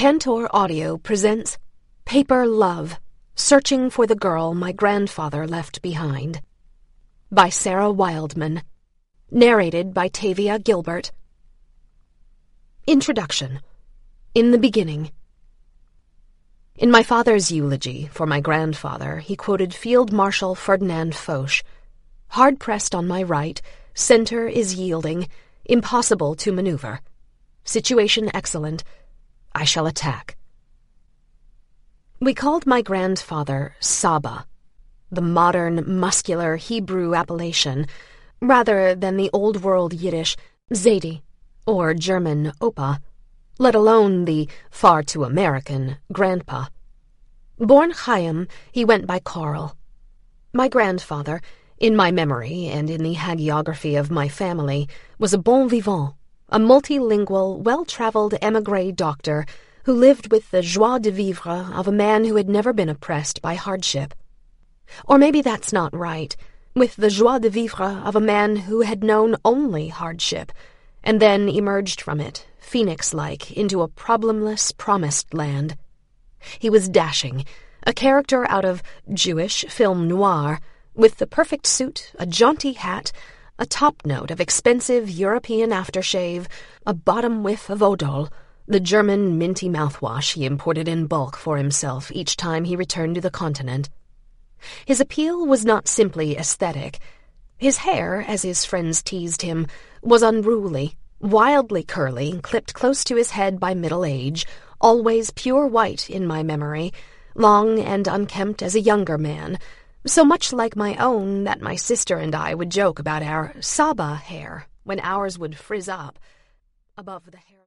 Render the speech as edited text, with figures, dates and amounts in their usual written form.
Tantor Audio presents Paper Love, Searching for the Girl My Grandfather Left Behind, by Sarah Wildman, narrated by Tavia Gilbert. Introduction. In the beginning. In my father's eulogy for my grandfather, he quoted Field Marshal Ferdinand Foch. Hard-pressed on my right, center is yielding, impossible to maneuver. Situation excellent. I shall attack. We called my grandfather Saba, the modern, muscular Hebrew appellation, rather than the old-world Yiddish Zaidi or German Opa, let alone the far-too-American Grandpa. Born Chaim, he went by Karl. My grandfather, in my memory and in the hagiography of my family, was a bon vivant, a multilingual, well-traveled émigré doctor who lived with the joie de vivre of a man who had never been oppressed by hardship. Or maybe that's not right, with the joie de vivre of a man who had known only hardship, and then emerged from it, phoenix-like, into a problemless, promised land. He was dashing, a character out of Jewish film noir, with the perfect suit, a jaunty hat, a top note of expensive European aftershave, a bottom whiff of Odol, the German minty mouthwash he imported in bulk for himself each time he returned to the continent. His appeal was not simply aesthetic. His hair, as his friends teased him, was unruly, wildly curly, clipped close to his head by middle age, always pure white in my memory, long and unkempt as a younger man, so much like my own that my sister and I would joke about our Saba hair when ours would frizz up above the hair.